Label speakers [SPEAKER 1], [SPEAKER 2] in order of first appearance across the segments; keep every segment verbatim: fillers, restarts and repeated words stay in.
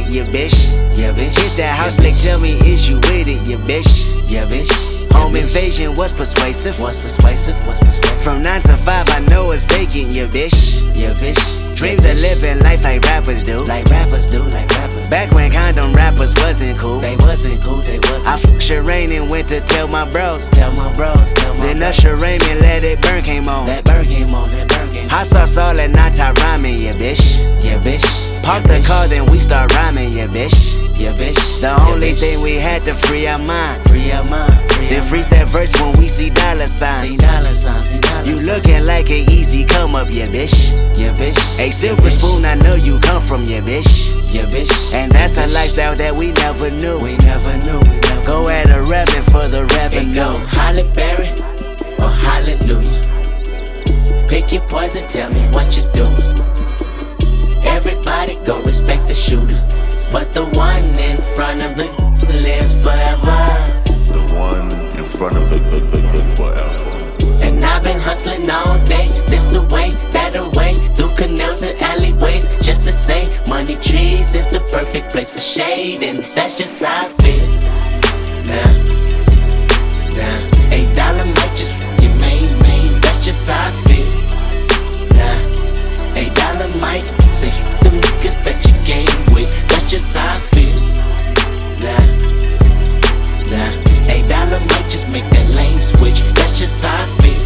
[SPEAKER 1] it, yeah, bitch.
[SPEAKER 2] Yeah, bitch.
[SPEAKER 1] Hit that house,
[SPEAKER 2] yeah,
[SPEAKER 1] like, tell me, is you with it, yeah, bitch.
[SPEAKER 2] Yeah, bitch.
[SPEAKER 1] Home invasion was persuasive.
[SPEAKER 2] What's persuasive? What's persuasive?
[SPEAKER 1] From nine to five, I know it's vacant, yeah, bitch.
[SPEAKER 2] Yeah, bitch.
[SPEAKER 1] Dreams
[SPEAKER 2] yeah,
[SPEAKER 1] of living life like rappers do.
[SPEAKER 2] Like rappers do, like rappers.
[SPEAKER 1] Back when condom rappers wasn't cool.
[SPEAKER 2] They wasn't cool, they wasn't.
[SPEAKER 1] I fucked Shireen and went to tell my bros.
[SPEAKER 2] Tell my bros, tell my
[SPEAKER 1] Then
[SPEAKER 2] bros.
[SPEAKER 1] Usher Raymond let it burn came on.
[SPEAKER 2] That burn came on, that burn came on.
[SPEAKER 1] Hot sauce all at night, I rhyming, yeah, bitch.
[SPEAKER 2] Yeah, bitch.
[SPEAKER 1] Park
[SPEAKER 2] yeah,
[SPEAKER 1] the
[SPEAKER 2] bitch.
[SPEAKER 1] car, then we start rhyming, yeah, bitch.
[SPEAKER 2] Yeah, bitch.
[SPEAKER 1] The
[SPEAKER 2] yeah,
[SPEAKER 1] only
[SPEAKER 2] bitch.
[SPEAKER 1] thing we had to free our mind.
[SPEAKER 2] Free our mind. Free
[SPEAKER 1] Then
[SPEAKER 2] our
[SPEAKER 1] freeze
[SPEAKER 2] mind.
[SPEAKER 1] that verse when we see dollar signs.
[SPEAKER 2] See dollar signs, see dollar
[SPEAKER 1] You
[SPEAKER 2] signs.
[SPEAKER 1] looking like an easy come up, yeah, bitch.
[SPEAKER 2] Yeah, bitch.
[SPEAKER 1] A silver
[SPEAKER 2] yeah,
[SPEAKER 1] spoon, I know you come from, yeah, bitch.
[SPEAKER 2] Yeah, bitch.
[SPEAKER 1] And that's
[SPEAKER 2] yeah,
[SPEAKER 1] a
[SPEAKER 2] bitch.
[SPEAKER 1] lifestyle that we never knew.
[SPEAKER 2] We never knew. We never
[SPEAKER 1] Go
[SPEAKER 2] knew.
[SPEAKER 1] at a revenue for the
[SPEAKER 2] It
[SPEAKER 1] revenue.
[SPEAKER 2] go Halle Berry or hallelujah. Pick your poison, tell me what you doing. Everybody go respect the shooter, but the one in front of the lives forever.
[SPEAKER 3] The one in front of the, the, the, the forever.
[SPEAKER 2] And I've been hustling all day, this away, that away, through canals and alleyways, just to say, money trees is the perfect place for shade, and that's just how I feel. Nah, nah, eight dollar might just fuck your main main, that's just how I feel. Nah, eight dollar might say fuck them niggas that you game with, that's just how I feel. Nah, nah, eight dollar might just make that lane switch, that's just how I feel.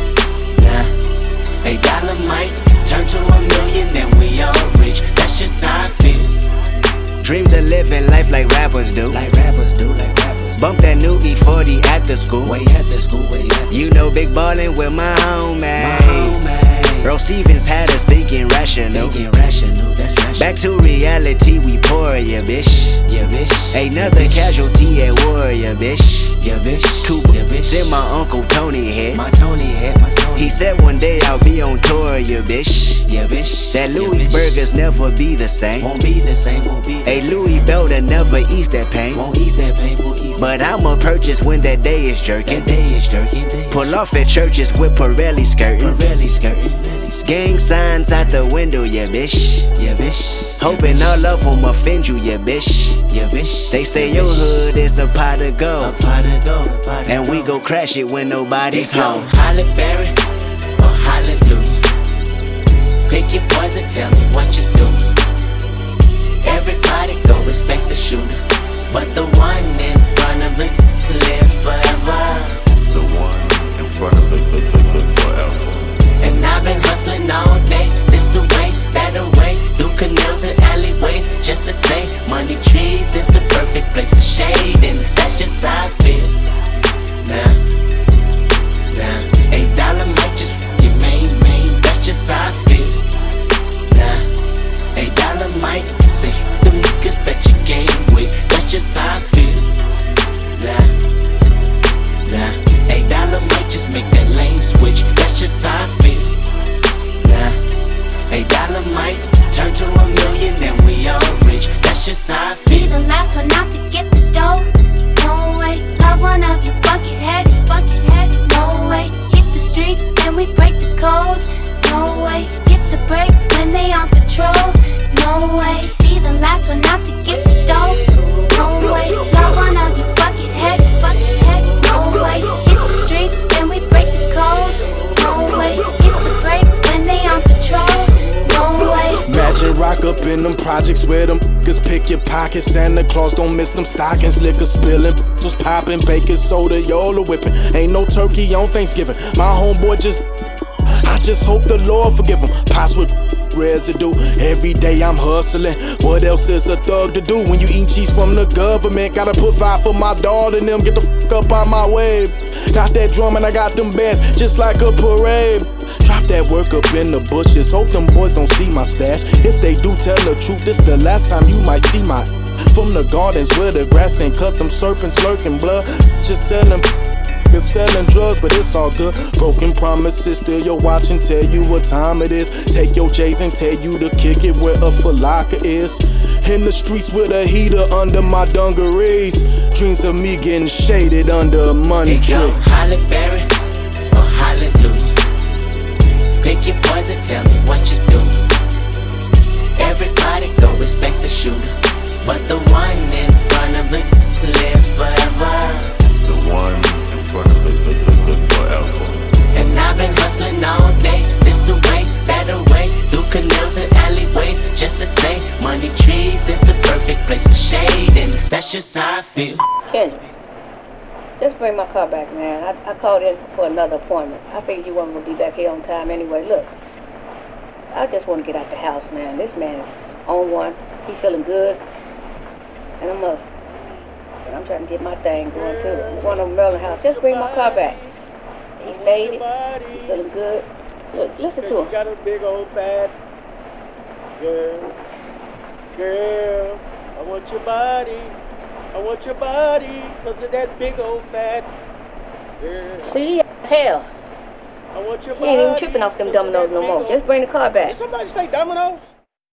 [SPEAKER 2] Nah, eight dollar might turn to a million, then we all rich, that's just how I feel.
[SPEAKER 1] Dreams of living life like rappers do.
[SPEAKER 2] Like rappers do, like rappers.
[SPEAKER 1] Bump that new E forty after school.
[SPEAKER 2] Way at the school, way at the
[SPEAKER 1] You know big ballin' with my homies.
[SPEAKER 2] homies.
[SPEAKER 1] Earl Stevens had us thinking rational.
[SPEAKER 2] Thinking rational, that's rational.
[SPEAKER 1] Back to reality, we pour, yeah, bitch.
[SPEAKER 2] Yeah, bitch.
[SPEAKER 1] Another
[SPEAKER 2] yeah, bitch.
[SPEAKER 1] casualty at war, yeah, bitch.
[SPEAKER 2] Yeah, bitch.
[SPEAKER 1] Two
[SPEAKER 2] yeah,
[SPEAKER 1] bullets
[SPEAKER 2] bitch.
[SPEAKER 1] in my Uncle Tony head.
[SPEAKER 2] My Tony head, my Tony.
[SPEAKER 1] He said one day I'll be on tour, yeah, bitch.
[SPEAKER 2] Yeah, bitch.
[SPEAKER 1] That
[SPEAKER 2] yeah,
[SPEAKER 1] Louis
[SPEAKER 2] bitch.
[SPEAKER 1] burgers never be the same.
[SPEAKER 2] Won't be the same, won't be the
[SPEAKER 1] A
[SPEAKER 2] same.
[SPEAKER 1] Louis belt that never ease that pain.
[SPEAKER 2] Won't ease that pain, won't ease
[SPEAKER 1] But
[SPEAKER 2] that
[SPEAKER 1] I'ma purchase when that day is jerking.
[SPEAKER 2] That day is jerking, day is
[SPEAKER 1] Pull off at churches with Pirelli skirting.
[SPEAKER 2] Pirelli skirting, Pirelli skirting.
[SPEAKER 1] Gang signs out the window, yeah, bitch.
[SPEAKER 2] Yeah, bitch.
[SPEAKER 1] Hoping
[SPEAKER 2] yeah,
[SPEAKER 1] all of them offend you, yeah, bitch.
[SPEAKER 2] Yeah, bitch.
[SPEAKER 1] They say
[SPEAKER 2] yeah,
[SPEAKER 1] your
[SPEAKER 2] bitch.
[SPEAKER 1] hood is a pot of
[SPEAKER 2] A
[SPEAKER 1] gold.
[SPEAKER 2] pot of gold, a pot of
[SPEAKER 1] And we
[SPEAKER 2] gold.
[SPEAKER 1] go crash it when nobody's
[SPEAKER 2] It go
[SPEAKER 1] home.
[SPEAKER 2] Halle Berry or hallelujah. Pick your poison, tell me what you doing. Everybody go respect the shooter, but the one in front of it lives forever.
[SPEAKER 3] The one in front of the, the, the, the forever.
[SPEAKER 2] And I've been hustling all day, this away, that away, through canals and alleyways, just to say, money trees is the perfect place for shade, and that's just how I feel. Nah, nah, eight dollar might just fuck your main main, that's just how I feel. Nah, eight dollar might say fuck them niggas that you game with, that's just how I feel. Nah, nah, eight dollar might just make that lane switch, that's just how I feel. Nah, eight dollar might turn to a million, then we all rich, that's just how I
[SPEAKER 4] Be
[SPEAKER 2] feel.
[SPEAKER 4] the last one out to get this dough. No way, love one of you bucket headed, bucket headed. No way, hit the streets and we break the code. No way, hit the brakes when they on patrol. No way, be the last one out to get this dough. No way, love one of you bucket headed, bucket headed. No way, hit the streets and we break the code. No way, hit the brakes when they on patrol. No way.
[SPEAKER 5] Imagine rock up in them projects where them niggas pick your pockets. Santa Claus don't miss them stockings. Liquor spilling, was popping, baking soda, Yola whipping. Ain't no turkey on Thanksgiving. My homeboy just, I just hope the Lord forgive him. Pops with residue. Every day I'm hustling. What else is a thug to do when you eat cheese from the government? Gotta provide for my daughter and them. Get the fuck up out my way. Got that drum and I got them bands just like a parade. Drop that work up in the bushes. Hope them boys don't see my stash. If they do, tell the truth. This the last time you might see my. From the gardens where the grass ain't cut, them serpents lurking blood. Just selling, selling drugs, but it's all good. Broken promises, still your watch and tell you what time it is. Take your J's and tell you to kick it where a falaka is. In the streets with a heater under my dungarees. Dreams of me getting shaded under a money
[SPEAKER 2] It
[SPEAKER 5] tree.
[SPEAKER 2] go Halle Berry or hallelujah. Pick your poison, tell me what you doing. Everybody go respect the shooter, but the one in front of it lives forever.
[SPEAKER 3] The one in front of the, the, the, the forever.
[SPEAKER 2] And I've been hustling all day, this away, that away, through canals and alleyways, just to say, money trees is the perfect place for shade, and that's just how I feel.
[SPEAKER 6] Kendrick, just bring my car back, man. I, I called in for another appointment. I figured you weren't going to be back here on time anyway. Look, I just want to get out the house, man. This man is on one. He feeling good. And I'm up. And I'm trying to get my thing going, too. I'm going to Merlin house. Just bring my car back. He made it. He feeling good. Look, listen to him.
[SPEAKER 7] Got a big old fat girl. Girl, I want your body. I want your body, cause of that big old fat girl.
[SPEAKER 6] See, hell.
[SPEAKER 7] I want your
[SPEAKER 6] He
[SPEAKER 7] body.
[SPEAKER 6] ain't even tripping off them dominoes no more. Just bring the car back.
[SPEAKER 7] Did somebody say dominoes?